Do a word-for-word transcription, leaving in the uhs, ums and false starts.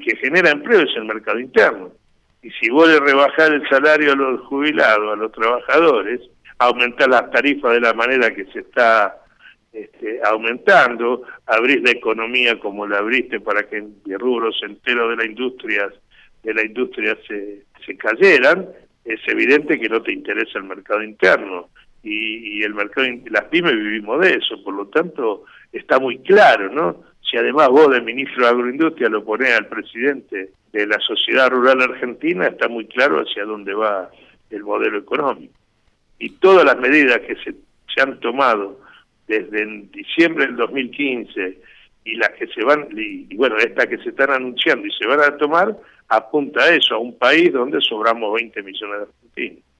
que genera empleo es el mercado interno. Y si vos le rebajás el salario a los jubilados, a los trabajadores, aumentás las tarifas de la manera que se está este, aumentando, abrís la economía como la abriste para que rubros enteros de la industria, de la industria se, se cayeran, es evidente que no te interesa el mercado interno. Y, y el mercado, las pymes vivimos de eso, por lo tanto está muy claro, ¿no? Si además vos de ministro de Agroindustria lo ponés al presidente de la Sociedad Rural Argentina, está muy claro hacia dónde va el modelo económico. Y todas las medidas que se, se han tomado desde en diciembre del dos mil quince y las que se van, y, y bueno, estas que se están anunciando y se van a tomar, apunta a eso, a un país donde sobramos veinte millones de argentinos.